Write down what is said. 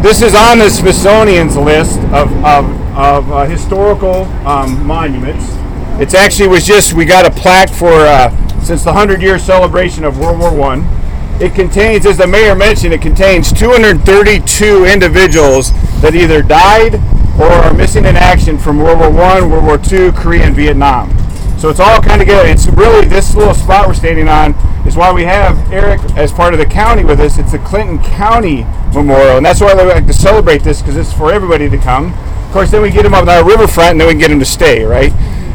This is on the Smithsonian's list of historical monuments. It's actually we got a plaque for since the 100-year celebration of World War I. It contains, as the mayor mentioned, it contains 232 individuals that either died or are missing in action from World War I, World War II, Korea, and Vietnam. So it's all kind of good. It's really, this little spot we're standing on is why we have Eric as part of the county with us. It's the Clinton County Memorial, and that's why they like to celebrate this, because it's for everybody to come. Of course, then we get them up on our riverfront, and then we can get them to stay, right?